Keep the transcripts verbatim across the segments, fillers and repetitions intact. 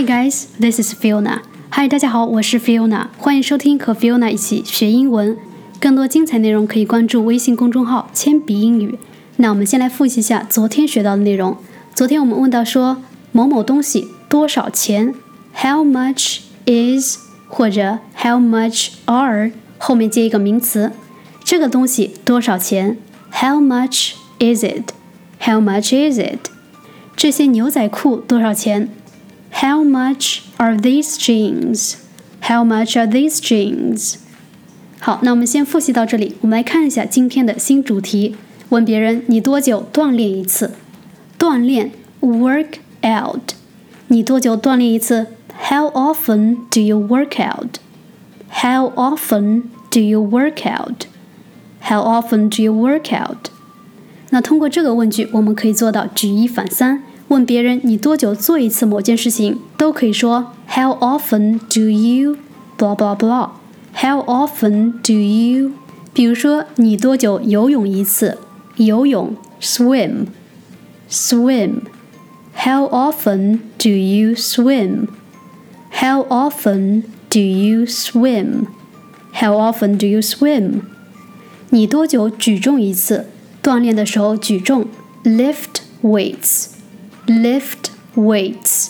guys, this is Fiona. Hi, 大家好，我是 Fiona， 欢迎收听和 Fiona 一起学英文。更多精彩内容可以关注微信公众号铅笔英语。那我们先来复习一下昨天学到的内容。昨天我们问到说某某东西多少钱 How much is 或者 How much are 后面接一个名词，这个东西多少钱 How much is it? How much is it? 这些牛仔裤多少钱 How much are these jeans? How much are these jeans? 好，那我们先复习到这里，我们来看一下今天的新主题。问别人你多久锻炼一次？锻炼 work out。你多久锻炼一次 How often do you work out? How often do you work out? How often do you work out? 那通过这个问句，我们可以做到举一反三。问别人你多久做一次某件事情，都可以说 How often do you blah blah blah? How often do you? 比如说你多久游泳一次？游泳 swim swim. How often do you swim? How often do you swim? How often do you swim? 你多久举重一次？锻炼的时候举重 lift weights lift weights.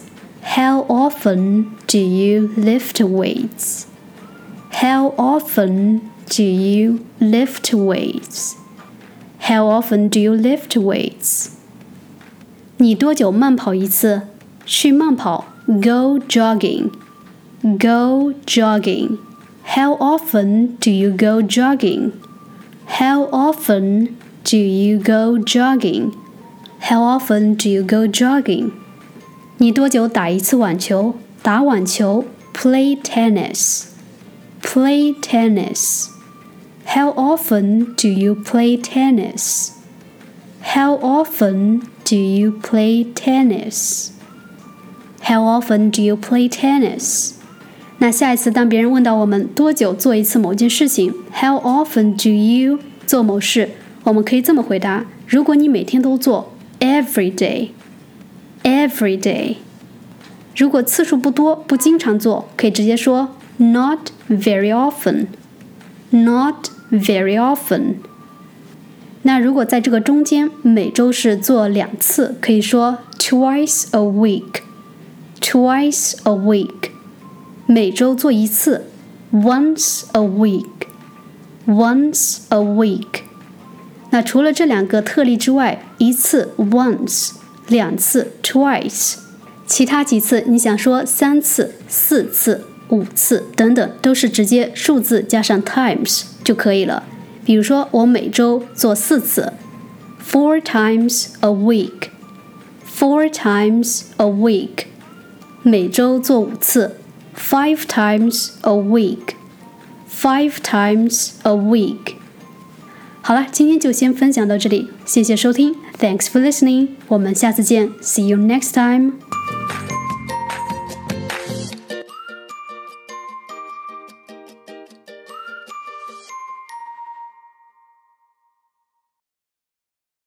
How often do you lift weights? How often do you lift weights? How often do you lift weights? 你多久慢跑一次？去慢跑 Go jogging Go jogging. How often do you go jogging? How often do you go jogging? How often do you go jogging? 你多久打一次网球？打网球 Play tennis Play tennis. How often do you play tennis? How often do you play tennis? How often do you play tennis? 那下一次当别人问到我们多久做一次某件事情 How often do you 做某事，我们可以这么回答，如果你每天都做Every day Every day. 如果次数不多不经常做，可以直接说 Not very often Not very often. 那如果在这个中间每周是做两次，可以说 Twice a week Twice a week. 每周做一次 Once a week Once a week. 那除了这两个特例之外，一次 once 两次 twice 其他几次你想说三次四次五次等等，都是直接数字加上 times 就可以了。比如说我每周做四次 four times a week four times a week. 每周做五次 five times a week five times a week. 好了，今天就先分享到这里，谢谢收听 Thanks for listening. 我们下次见 See you next time.